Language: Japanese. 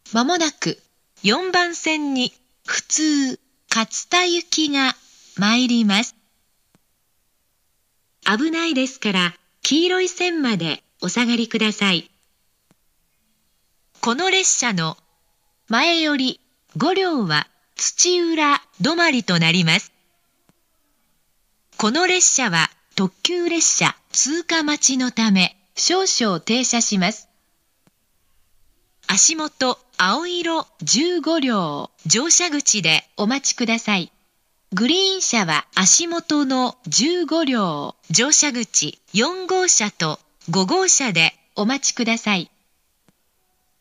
まもなく4番線に普通勝田行きが参ります。危ないですから黄色い線までお下がりください。この列車の前より5両は土浦止まりとなります。この列車は特急列車通過待ちのため少々停車します。足元青色15両乗車口でお待ちください。グリーン車は足元の15両乗車口4号車と5号車でお待ちください。